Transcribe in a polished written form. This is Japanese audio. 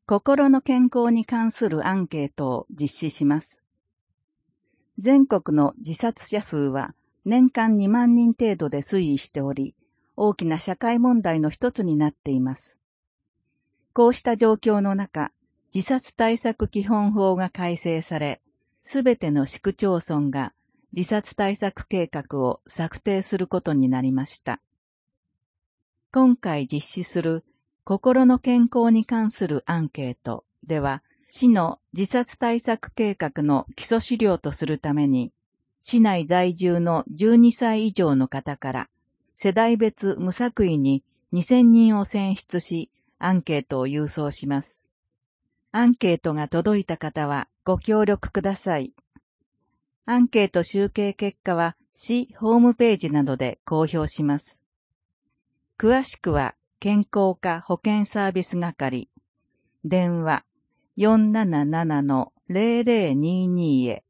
心の健康に関するアンケートを実施します。全国の自殺者数は年間2万人程度で推移しており、大きな社会問題の一つになっています。こうした状況の中、自殺対策基本法が改正され、すべての市区町村が自殺対策計画を策定することになりました。今回実施する心の健康に関するアンケートでは、市の自殺対策計画の基礎資料とするために、市内在住の12歳以上の方から世代別無作為に2000人を選出し、アンケートを郵送します。アンケートが届いた方はご協力ください。アンケート集計結果は市ホームページなどで公表します。詳しくは健康課保健サービス係、電話 477-0022 へ